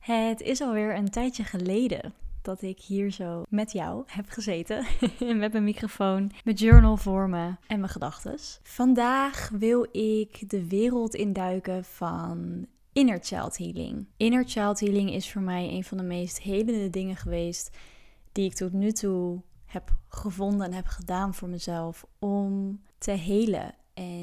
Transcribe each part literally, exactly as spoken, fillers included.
Het is alweer een tijdje geleden dat ik hier zo met jou heb gezeten. Met mijn microfoon, mijn journal voor me en mijn gedachtes. Vandaag wil ik de wereld induiken van inner child healing. Inner child healing is voor mij een van de meest helende dingen geweest die ik tot nu toe heb gevonden en heb gedaan voor mezelf om te helen.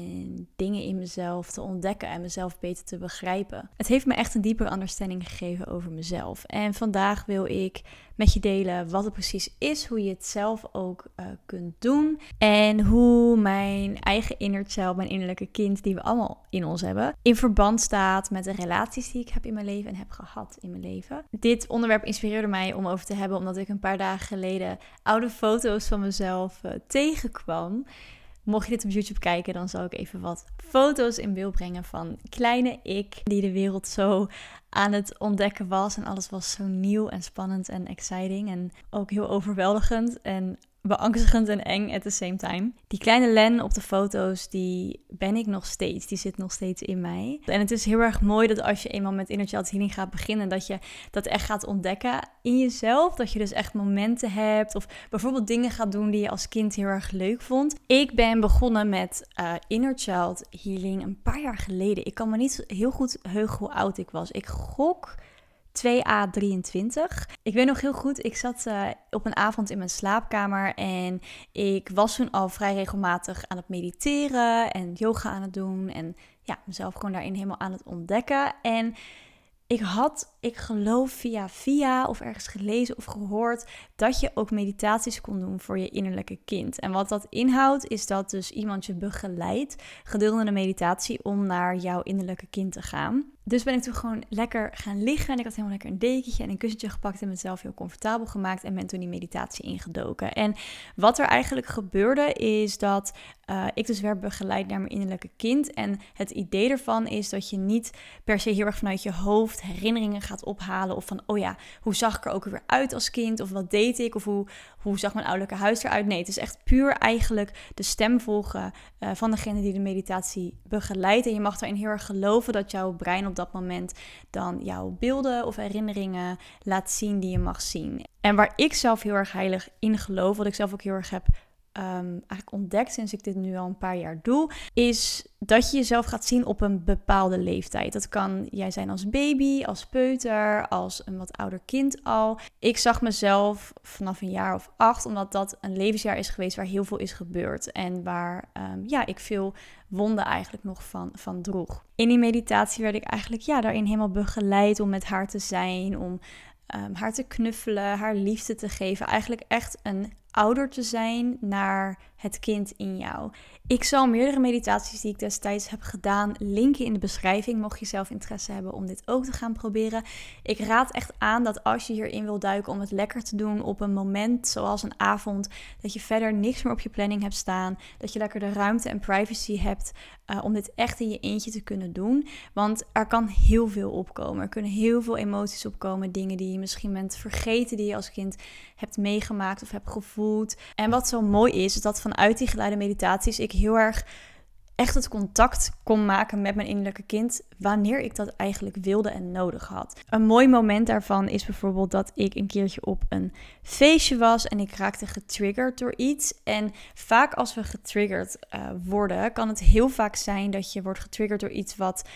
En dingen in mezelf te ontdekken en mezelf beter te begrijpen. Het heeft me echt een diepere understanding gegeven over mezelf. En vandaag wil ik met je delen wat het precies is. Hoe je het zelf ook uh, kunt doen. En hoe mijn eigen inner child, mijn innerlijke kind, die we allemaal in ons hebben, in verband staat met de relaties die ik heb in mijn leven en heb gehad in mijn leven. Dit onderwerp inspireerde mij om over te hebben, omdat ik een paar dagen geleden oude foto's van mezelf uh, tegenkwam. Mocht je dit op YouTube kijken, dan zal ik even wat foto's in beeld brengen van kleine ik, die de wereld zo aan het ontdekken was. En alles was zo nieuw en spannend en exciting en ook heel overweldigend en beangstigend en eng at the same time. Die kleine Len op de foto's, die ben ik nog steeds. Die zit nog steeds in mij. En het is heel erg mooi dat als je eenmaal met inner child healing gaat beginnen, dat je dat echt gaat ontdekken in jezelf. Dat je dus echt momenten hebt of bijvoorbeeld dingen gaat doen die je als kind heel erg leuk vond. Ik ben begonnen met uh, inner child healing een paar jaar geleden. Ik kan me niet heel goed heugen hoe oud ik was. Ik gok twee à drieëntwintig. Ik weet nog heel goed, ik zat uh, op een avond in mijn slaapkamer en ik was toen al vrij regelmatig aan het mediteren en yoga aan het doen en ja, mezelf gewoon daarin helemaal aan het ontdekken. En ik had, ik geloof via via of ergens gelezen of gehoord dat je ook meditaties kon doen voor je innerlijke kind. En wat dat inhoudt is dat dus iemand je begeleidt gedurende de meditatie om naar jouw innerlijke kind te gaan. Dus ben ik toen gewoon lekker gaan liggen en ik had helemaal lekker een dekentje en een kussentje gepakt en mezelf heel comfortabel gemaakt en ben toen die meditatie ingedoken. En wat er eigenlijk gebeurde is dat uh, ik dus werd begeleid naar mijn innerlijke kind. En het idee ervan is dat je niet per se heel erg vanuit je hoofd herinneringen gaat ophalen of van, oh ja, hoe zag ik er ook weer uit als kind of wat deed ik of hoe, hoe zag mijn ouderlijke huis eruit? Nee, het is echt puur eigenlijk de stem volgen uh, van degene die de meditatie begeleidt. En je mag daarin heel erg geloven dat jouw brein op dat moment dan jouw beelden of herinneringen laat zien die je mag zien. En waar ik zelf heel erg heilig in geloof, wat ik zelf ook heel erg heb um, eigenlijk ontdekt sinds ik dit nu al een paar jaar doe, is dat je jezelf gaat zien op een bepaalde leeftijd. Dat kan jij zijn als baby, als peuter, als een wat ouder kind al. Ik zag mezelf vanaf een jaar of acht, omdat dat een levensjaar is geweest waar heel veel is gebeurd. En waar um, ja, ik veel wonden eigenlijk nog van, van droeg. In die meditatie werd ik eigenlijk ja, daarin helemaal begeleid om met haar te zijn, om um, haar te knuffelen, haar liefde te geven. Eigenlijk echt een ouder te zijn naar het kind in jou. Ik zal meerdere meditaties die ik destijds heb gedaan linken in de beschrijving, mocht je zelf interesse hebben om dit ook te gaan proberen. Ik raad echt aan dat als je hierin wil duiken om het lekker te doen op een moment zoals een avond, dat je verder niks meer op je planning hebt staan, dat je lekker de ruimte en privacy hebt uh, om dit echt in je eentje te kunnen doen. Want er kan heel veel opkomen. Er kunnen heel veel emoties opkomen, dingen die je misschien bent vergeten, die je als kind hebt meegemaakt of hebt gevoeld. En wat zo mooi is, is dat vanuit die geleide meditaties ik heel erg echt het contact kon maken met mijn innerlijke kind wanneer ik dat eigenlijk wilde en nodig had. Een mooi moment daarvan is bijvoorbeeld dat ik een keertje op een feestje was en ik raakte getriggerd door iets. En vaak als we getriggerd uh, worden, kan het heel vaak zijn dat je wordt getriggerd door iets wat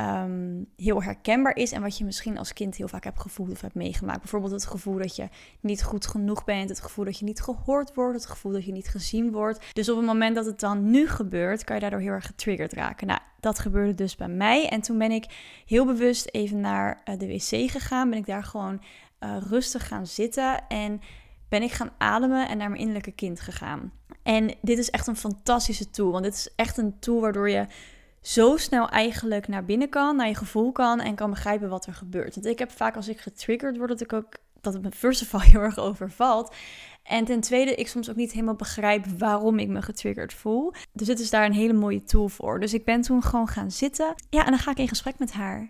um, heel herkenbaar is en wat je misschien als kind heel vaak hebt gevoeld of hebt meegemaakt. Bijvoorbeeld het gevoel dat je niet goed genoeg bent, het gevoel dat je niet gehoord wordt, het gevoel dat je niet gezien wordt. Dus op het moment dat het dan nu gebeurt, kan je daardoor heel erg getriggerd raken. Nou, dat gebeurde dus bij mij. En toen ben ik heel bewust even naar uh, de wc gegaan. Ben ik daar gewoon uh, rustig gaan zitten. En ben ik gaan ademen en naar mijn innerlijke kind gegaan. En dit is echt een fantastische tool. Want dit is echt een tool waardoor je zo snel eigenlijk naar binnen kan, naar je gevoel kan en kan begrijpen wat er gebeurt. Want ik heb vaak als ik getriggerd word, dat ik ook dat het me first of all heel erg overvalt. En ten tweede, ik soms ook niet helemaal begrijp waarom ik me getriggerd voel. Dus dit is daar een hele mooie tool voor. Dus ik ben toen gewoon gaan zitten. Ja, en dan ga ik in gesprek met haar.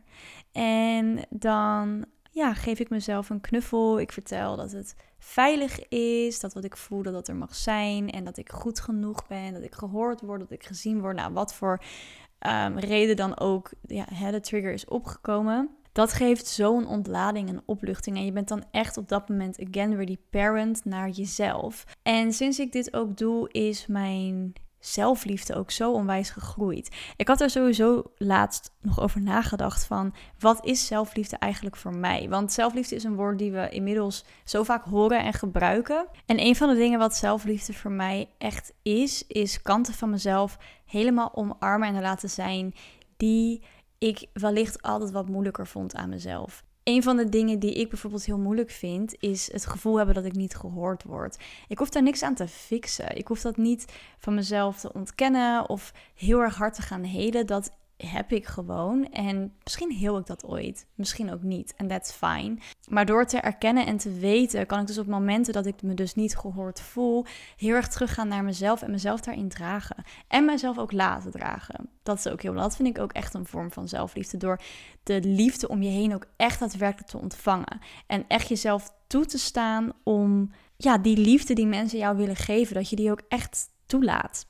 En dan ja, geef ik mezelf een knuffel. Ik vertel dat het veilig is, dat wat ik voel, dat dat er mag zijn. En dat ik goed genoeg ben, dat ik gehoord word, dat ik gezien word. Nou, wat voor um, reden dan ook ja, de trigger is opgekomen. Dat geeft zo'n ontlading en opluchting. En je bent dan echt op dat moment again weer die parent naar jezelf. En sinds ik dit ook doe, is mijn zelfliefde ook zo onwijs gegroeid. Ik had er sowieso laatst nog over nagedacht van, wat is zelfliefde eigenlijk voor mij? Want zelfliefde is een woord die we inmiddels zo vaak horen en gebruiken. En een van de dingen wat zelfliefde voor mij echt is, is kanten van mezelf helemaal omarmen en er laten zijn die ik wellicht altijd wat moeilijker vond aan mezelf. Een van de dingen die ik bijvoorbeeld heel moeilijk vind, is het gevoel hebben dat ik niet gehoord word. Ik hoef daar niks aan te fixen. Ik hoef dat niet van mezelf te ontkennen of heel erg hard te gaan heden. Dat heb ik gewoon. En misschien heel ik dat ooit. Misschien ook niet. En that's fine. Maar door te erkennen en te weten, kan ik dus op momenten dat ik me dus niet gehoord voel, heel erg teruggaan naar mezelf en mezelf daarin dragen. En mezelf ook laten dragen. Dat is ook heel, dat vind ik ook echt een vorm van zelfliefde. Door de liefde om je heen ook echt daadwerkelijk te ontvangen. En echt jezelf toe te staan om, ja, die liefde die mensen jou willen geven, dat je die ook echt toelaat.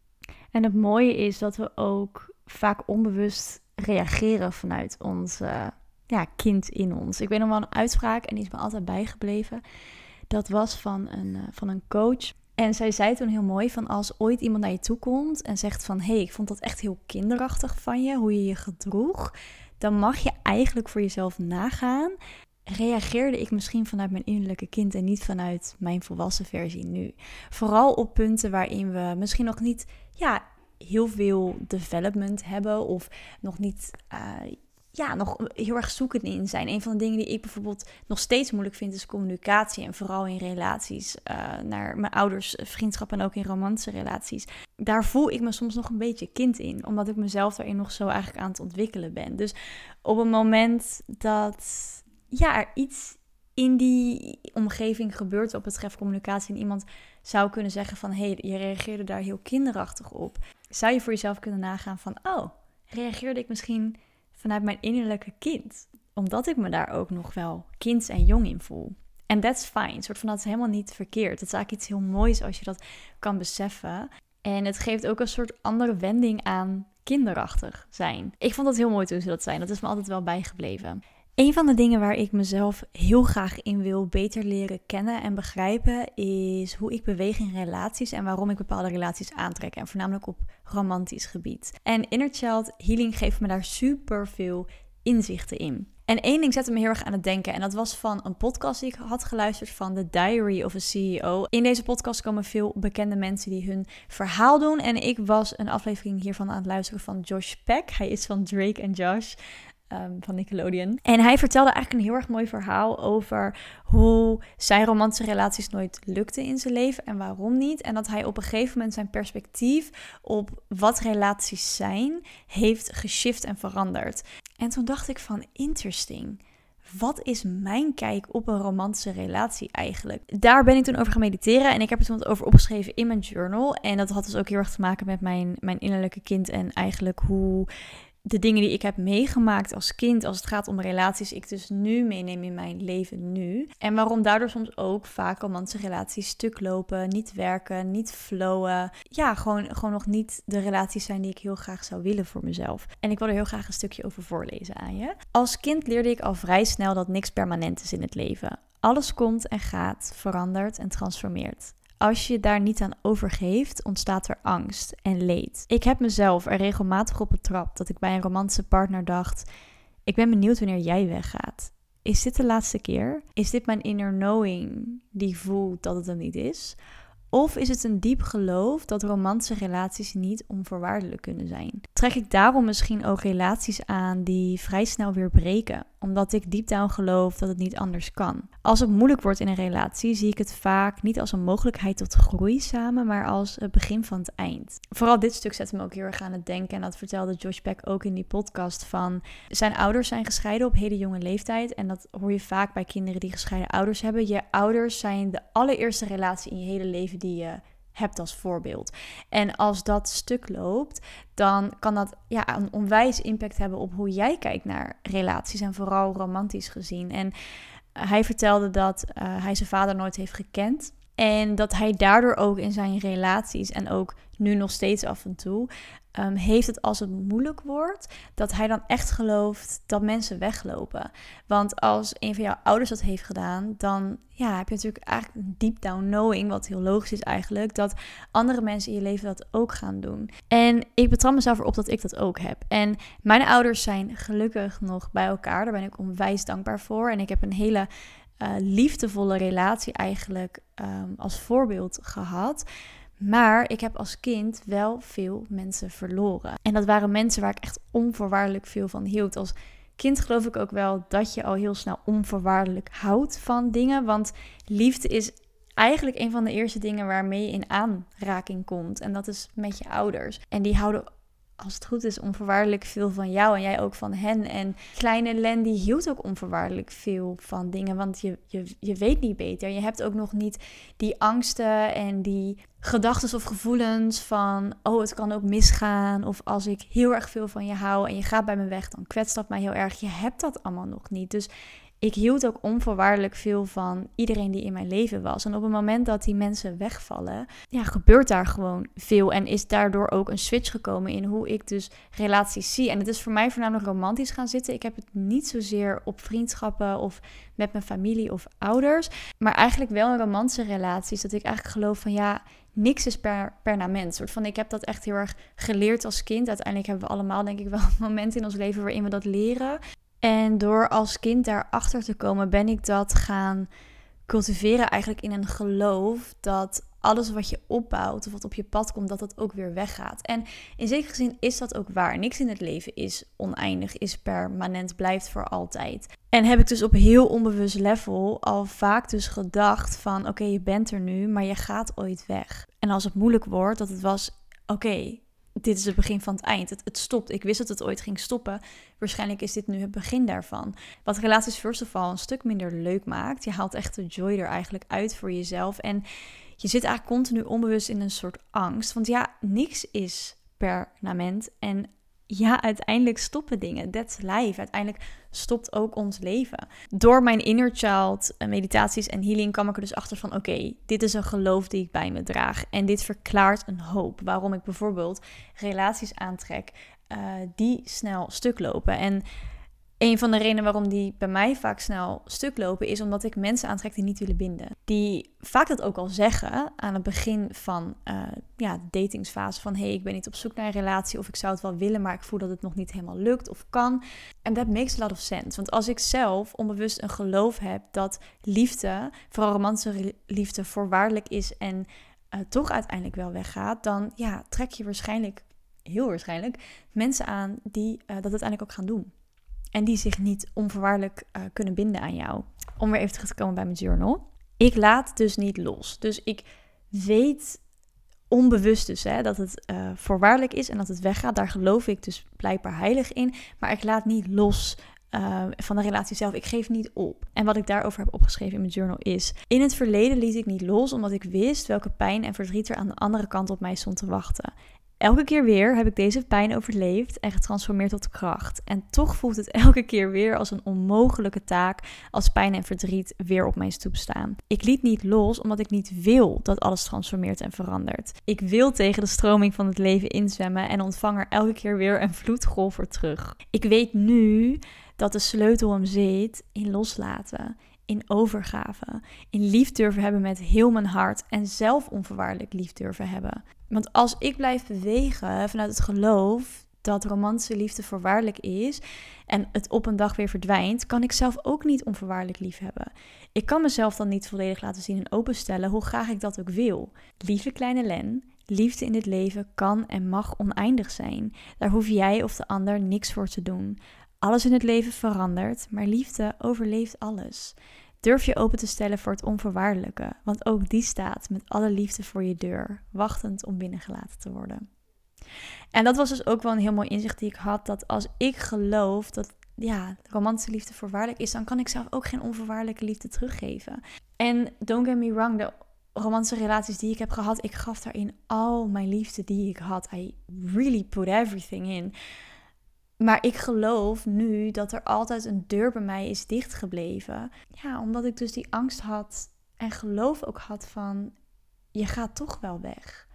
En het mooie is dat we ook vaak onbewust reageren vanuit ons uh, ja, kind in ons. Ik weet nog wel een uitspraak en die is me altijd bijgebleven. Dat was van een, uh, van een coach. En zij zei toen heel mooi van, als ooit iemand naar je toe komt en zegt van, hé, hey, ik vond dat echt heel kinderachtig van je, hoe je je gedroeg, dan mag je eigenlijk voor jezelf nagaan, reageerde ik misschien vanuit mijn innerlijke kind en niet vanuit mijn volwassen versie nu. Vooral op punten waarin we misschien nog niet, ja, heel veel development hebben of nog niet, uh, ja, nog heel erg zoekend in zijn. Een van de dingen die ik bijvoorbeeld nog steeds moeilijk vind is communicatie en vooral in relaties uh, naar mijn ouders, vriendschap en ook in romantische relaties. Daar voel ik me soms nog een beetje kind in, omdat ik mezelf daarin nog zo eigenlijk aan het ontwikkelen ben. Dus op een moment dat, ja, er iets in die omgeving gebeurt wat betreft communicatie en iemand zou kunnen zeggen van, hé, hey, je reageerde daar heel kinderachtig op, zou je voor jezelf kunnen nagaan van, oh, reageerde ik misschien vanuit mijn innerlijke kind? Omdat ik me daar ook nog wel kind en jong in voel. En that's fine. Een soort van, dat is helemaal niet verkeerd. Dat is eigenlijk iets heel moois als je dat kan beseffen. En het geeft ook een soort andere wending aan kinderachtig zijn. Ik vond dat heel mooi toen ze dat zei. Dat is me altijd wel bijgebleven. Een van de dingen waar ik mezelf heel graag in wil beter leren kennen en begrijpen is hoe ik beweeg in relaties en waarom ik bepaalde relaties aantrek. En voornamelijk op romantisch gebied. En Inner Child Healing geeft me daar super veel inzichten in. En één ding zette me heel erg aan het denken. En dat was van een podcast die ik had geluisterd van The Diary of a C E O. In deze podcast komen veel bekende mensen die hun verhaal doen. En ik was een aflevering hiervan aan het luisteren van Josh Peck. Hij is van Drake en Josh. Um, van Nickelodeon. En hij vertelde eigenlijk een heel erg mooi verhaal over hoe zijn romantische relaties nooit lukten in zijn leven en waarom niet. En dat hij op een gegeven moment zijn perspectief op wat relaties zijn, heeft geshift en veranderd. En toen dacht ik van, interesting. Wat is mijn kijk op een romantische relatie eigenlijk? Daar ben ik toen over gaan mediteren en ik heb er toen wat over opgeschreven in mijn journal. En dat had dus ook heel erg te maken met mijn, mijn innerlijke kind en eigenlijk hoe de dingen die ik heb meegemaakt als kind, als het gaat om relaties, ik dus nu meeneem in mijn leven nu. En waarom daardoor soms ook vaak romantische relaties stuk lopen, niet werken, niet flowen. Ja, gewoon, gewoon nog niet de relaties zijn die ik heel graag zou willen voor mezelf. En ik wil er heel graag een stukje over voorlezen aan je. Als kind leerde ik al vrij snel dat niks permanent is in het leven. Alles komt en gaat, verandert en transformeert. Als je je daar niet aan overgeeft, ontstaat er angst en leed. Ik heb mezelf er regelmatig op betrapt dat ik bij een romantische partner dacht, ik ben benieuwd wanneer jij weggaat. Is dit de laatste keer? Is dit mijn inner knowing die voelt dat het er niet is? Of is het een diep geloof dat romantische relaties niet onvoorwaardelijk kunnen zijn? Trek ik daarom misschien ook relaties aan die vrij snel weer breken, omdat ik diep down geloof dat het niet anders kan? Als het moeilijk wordt in een relatie, zie ik het vaak niet als een mogelijkheid tot groei samen, maar als het begin van het eind. Vooral dit stuk zette me ook heel erg aan het denken en dat vertelde Josh Peck ook in die podcast van, zijn ouders zijn gescheiden op hele jonge leeftijd en dat hoor je vaak bij kinderen die gescheiden ouders hebben. Je ouders zijn de allereerste relatie in je hele leven die je hebt als voorbeeld. En als dat stuk loopt, dan kan dat ja, een onwijs impact hebben op hoe jij kijkt naar relaties en vooral romantisch gezien. En hij vertelde dat uh, hij zijn vader nooit heeft gekend. En dat hij daardoor ook in zijn relaties en ook nu nog steeds af en toe um, heeft het als het moeilijk wordt, dat hij dan echt gelooft dat mensen weglopen. Want als een van jouw ouders dat heeft gedaan, dan ja, heb je natuurlijk eigenlijk een deep down knowing, wat heel logisch is eigenlijk, dat andere mensen in je leven dat ook gaan doen. En ik betrap mezelf erop dat ik dat ook heb. En mijn ouders zijn gelukkig nog bij elkaar, daar ben ik onwijs dankbaar voor. En ik heb een hele Uh, liefdevolle relatie eigenlijk um, als voorbeeld gehad. Maar ik heb als kind wel veel mensen verloren. En dat waren mensen waar ik echt onvoorwaardelijk veel van hield. Als kind geloof ik ook wel dat je al heel snel onvoorwaardelijk houdt van dingen. Want liefde is eigenlijk een van de eerste dingen waarmee je in aanraking komt. En dat is met je ouders. En die houden, als het goed is, onvoorwaardelijk veel van jou en jij ook van hen. En kleine Len, die hield ook onvoorwaardelijk veel van dingen, want je, je, je weet niet beter. Je hebt ook nog niet die angsten en die gedachten of gevoelens van, oh, het kan ook misgaan. Of als ik heel erg veel van je hou en je gaat bij me weg, dan kwetst dat mij heel erg. Je hebt dat allemaal nog niet. Dus ik hield ook onvoorwaardelijk veel van iedereen die in mijn leven was. En op het moment dat die mensen wegvallen, ja, gebeurt daar gewoon veel. En is daardoor ook een switch gekomen in hoe ik dus relaties zie. En het is voor mij voornamelijk romantisch gaan zitten. Ik heb het niet zozeer op vriendschappen of met mijn familie of ouders. Maar eigenlijk wel in romantische relaties. Dat ik eigenlijk geloof van ja, niks is per, permanent. Soort van, ik heb dat echt heel erg geleerd als kind. Uiteindelijk hebben we allemaal denk ik wel momenten in ons leven waarin we dat leren. En door als kind daarachter te komen, ben ik dat gaan cultiveren eigenlijk in een geloof dat alles wat je opbouwt of wat op je pad komt, dat dat ook weer weggaat. En in zekere zin is dat ook waar. Niks in het leven is oneindig, is permanent, blijft voor altijd. En heb ik dus op heel onbewust level al vaak dus gedacht van oké, okay, je bent er nu, maar je gaat ooit weg. En als het moeilijk wordt, dat het was oké, okay, dit is het begin van het eind. Het, het stopt. Ik wist dat het ooit ging stoppen. Waarschijnlijk is dit nu het begin daarvan. Wat relaties first of all een stuk minder leuk maakt. Je haalt echt de joy er eigenlijk uit voor jezelf. En je zit eigenlijk continu onbewust in een soort angst. Want ja, niks is permanent. En ja, uiteindelijk stoppen dingen. That's life. Uiteindelijk stopt ook ons leven. Door mijn inner child meditaties en healing kwam ik er dus achter van oké, okay, dit is een geloof die ik bij me draag. En dit verklaart een hoop waarom ik bijvoorbeeld relaties aantrek uh, die snel stuk lopen. En een van de redenen waarom die bij mij vaak snel stuk lopen is omdat ik mensen aantrek die niet willen binden. Die vaak dat ook al zeggen aan het begin van uh, ja, de datingsfase van hey, ik ben niet op zoek naar een relatie of ik zou het wel willen, maar ik voel dat het nog niet helemaal lukt of kan. En that makes a lot of sense. Want als ik zelf onbewust een geloof heb dat liefde, vooral romantische liefde, voorwaardelijk is en uh, toch uiteindelijk wel weggaat, dan ja, trek je waarschijnlijk, heel waarschijnlijk, mensen aan die uh, dat uiteindelijk ook gaan doen. En die zich niet onvoorwaardelijk uh, kunnen binden aan jou. Om weer even terug te komen bij mijn journal. Ik laat dus niet los. Dus ik weet onbewust dus hè, dat het uh, voorwaardelijk is en dat het weggaat. Daar geloof ik dus blijkbaar heilig in. Maar ik laat niet los uh, van de relatie zelf. Ik geef niet op. En wat ik daarover heb opgeschreven in mijn journal is: in het verleden liet ik niet los omdat ik wist welke pijn en verdriet er aan de andere kant op mij stond te wachten. Elke keer weer heb ik deze pijn overleefd en getransformeerd tot kracht. En toch voelt het elke keer weer als een onmogelijke taak als pijn en verdriet weer op mijn stoep staan. Ik liet niet los omdat ik niet wil dat alles transformeert en verandert. Ik wil tegen de stroming van het leven inzwemmen en ontvang er elke keer weer een vloedgolf voor terug. Ik weet nu dat de sleutel hem zit in loslaten, in overgave, in lief durven hebben met heel mijn hart en zelf onvoorwaardelijk lief durven hebben. Want als ik blijf bewegen vanuit het geloof dat romantische liefde voorwaardelijk is en het op een dag weer verdwijnt, kan ik zelf ook niet onvoorwaardelijk lief hebben. Ik kan mezelf dan niet volledig laten zien en openstellen hoe graag ik dat ook wil. Lieve kleine Len, liefde in dit leven kan en mag oneindig zijn. Daar hoef jij of de ander niks voor te doen. Alles in het leven verandert, maar liefde overleeft alles. Durf je open te stellen voor het onvoorwaardelijke, want ook die staat met alle liefde voor je deur, wachtend om binnengelaten te worden. En dat was dus ook wel een heel mooi inzicht die ik had, dat als ik geloof dat ja, romantische liefde voorwaardelijk is, dan kan ik zelf ook geen onvoorwaardelijke liefde teruggeven. En don't get me wrong, de romantische relaties die ik heb gehad, ik gaf daarin al mijn liefde die ik had. I really put everything in. Maar ik geloof nu dat er altijd een deur bij mij is dichtgebleven. Ja, omdat ik dus die angst had en geloof ook had van, je gaat toch wel weg.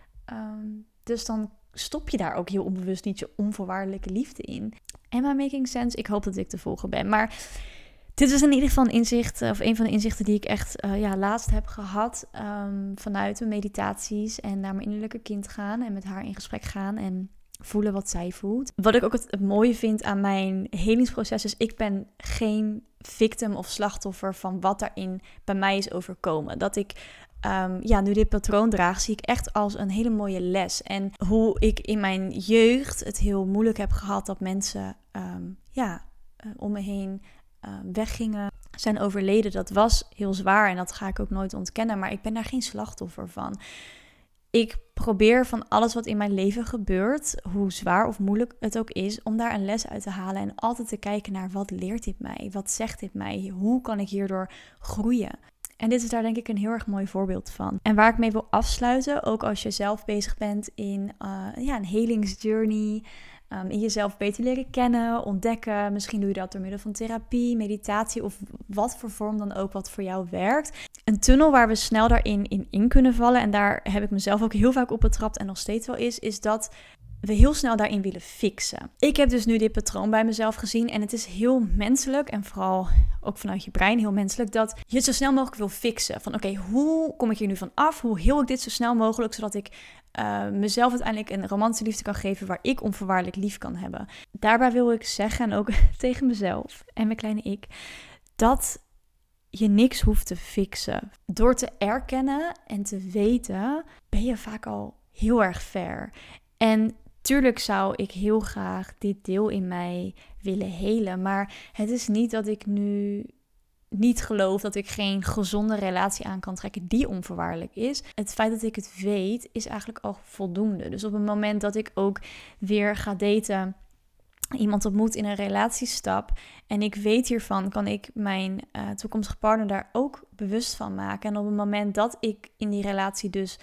Um, dus dan stop je daar ook heel onbewust niet je onvoorwaardelijke liefde in. Am I making sense? Ik hoop dat ik te volgen ben. Maar dit is in ieder geval een inzicht, of een van de inzichten die ik echt uh, ja, laatst heb gehad. Um, vanuit mijn meditaties en naar mijn innerlijke kind gaan en met haar in gesprek gaan en voelen wat zij voelt. Wat ik ook het, het mooie vind aan mijn helingsproces is, ik ben geen victim of slachtoffer van wat daarin bij mij is overkomen. Dat ik um, ja, nu dit patroon draag, zie ik echt als een hele mooie les. En hoe ik in mijn jeugd het heel moeilijk heb gehad dat mensen um, ja, uh, om me heen uh, weggingen, zijn overleden. Dat was heel zwaar en dat ga ik ook nooit ontkennen, maar ik ben daar geen slachtoffer van. Ik probeer van alles wat in mijn leven gebeurt, hoe zwaar of moeilijk het ook is, om daar een les uit te halen en altijd te kijken naar wat leert dit mij? Wat zegt dit mij? Hoe kan ik hierdoor groeien? En dit is daar denk ik een heel erg mooi voorbeeld van. En waar ik mee wil afsluiten, ook als je zelf bezig bent in uh, ja, een helingsjourney, um, in jezelf beter leren kennen, ontdekken. Misschien doe je dat door middel van therapie, meditatie of wat voor vorm dan ook wat voor jou werkt. Een tunnel waar we snel daarin in, in kunnen vallen, en daar heb ik mezelf ook heel vaak op betrapt en nog steeds wel is, is dat we heel snel daarin willen fixen. Ik heb dus nu dit patroon bij mezelf gezien en het is heel menselijk en vooral ook vanuit je brein heel menselijk dat je het zo snel mogelijk wil fixen. Van oké, okay, hoe kom ik hier nu van af? Hoe heel ik dit zo snel mogelijk, zodat ik uh, mezelf uiteindelijk een romantische liefde kan geven waar ik onvoorwaardelijk lief kan hebben. Daarbij wil ik zeggen, en ook tegen mezelf en mijn kleine ik, dat je niks hoeft te fixen. Door te erkennen en te weten, ben je vaak al heel erg ver. En tuurlijk zou ik heel graag dit deel in mij willen helen, maar het is niet dat ik nu niet geloof dat ik geen gezonde relatie aan kan trekken die onvoorwaardelijk is. Het feit dat ik het weet is eigenlijk al voldoende. Dus op het moment dat ik ook weer ga daten, iemand ontmoet in een relatiestap en ik weet hiervan, kan ik mijn uh, toekomstige partner daar ook bewust van maken. En op het moment dat ik in die relatie dus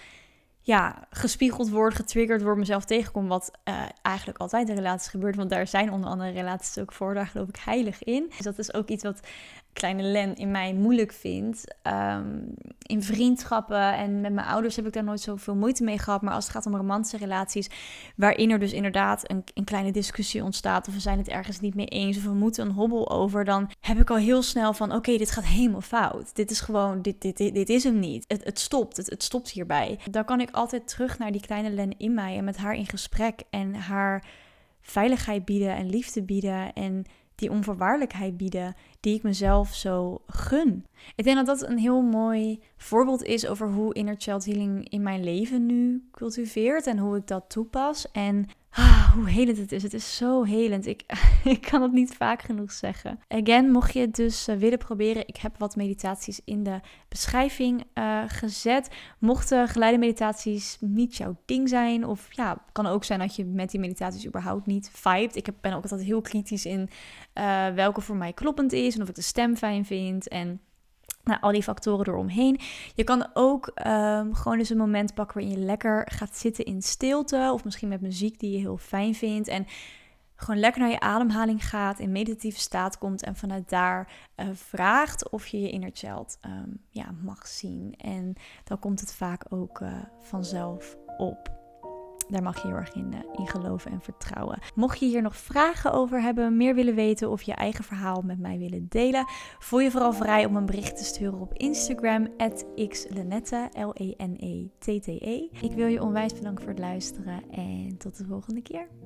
ja, gespiegeld word, getriggerd word, mezelf tegenkom, wat uh, eigenlijk altijd in relaties gebeurt, want daar zijn onder andere relaties ook voor, daar geloof ik heilig in. Dus dat is ook iets wat kleine Len in mij moeilijk vindt. Um, in vriendschappen en met mijn ouders heb ik daar nooit zoveel moeite mee gehad, maar als het gaat om romantische relaties, waarin er dus inderdaad een, een kleine discussie ontstaat, of we zijn het ergens niet mee eens, of we moeten een hobbel over, dan heb ik al heel snel van, oké, okay, dit gaat helemaal fout. Dit is gewoon, dit, dit, dit, dit is hem niet. Het, het stopt, het, het stopt hierbij. Dan kan ik altijd terug naar die kleine Len in mij en met haar in gesprek en haar veiligheid bieden en liefde bieden en die onvoorwaardelijkheid bieden die ik mezelf zo gun. Ik denk dat dat een heel mooi voorbeeld is over hoe inner child healing in mijn leven nu cultiveert en hoe ik dat toepas. En ah, hoe helend het is. Het is zo helend. Ik, ik kan het niet vaak genoeg zeggen. Again, mocht je het dus uh, willen proberen, ik heb wat meditaties in de beschrijving uh, gezet. Mochten geleide meditaties niet jouw ding zijn, of ja, het kan ook zijn dat je met die meditaties überhaupt niet vibet. Ik heb, ben ook altijd heel kritisch in uh, welke voor mij kloppend is en of ik de stem fijn vind en nou, al die factoren eromheen. Je kan ook um, gewoon eens een moment pakken waarin je lekker gaat zitten in stilte. Of misschien met muziek die je heel fijn vindt. En gewoon lekker naar je ademhaling gaat, in meditatieve staat komt. En vanuit daar uh, vraagt of je je inner child um, ja, mag zien. En dan komt het vaak ook uh, vanzelf op. Daar mag je heel erg in, uh, in geloven en vertrouwen. Mocht je hier nog vragen over hebben, meer willen weten of je eigen verhaal met mij willen delen, voel je vooral vrij om een bericht te sturen op Instagram at xlenette, L E N E T T E. Ik wil je onwijs bedanken voor het luisteren en tot de volgende keer.